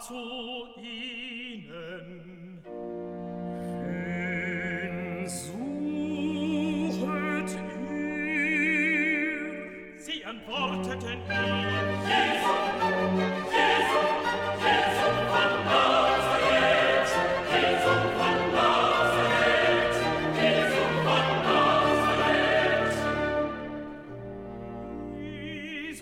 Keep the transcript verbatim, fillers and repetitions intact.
zu ihnen. Wen suchet ihr? Sie antworteten ihm,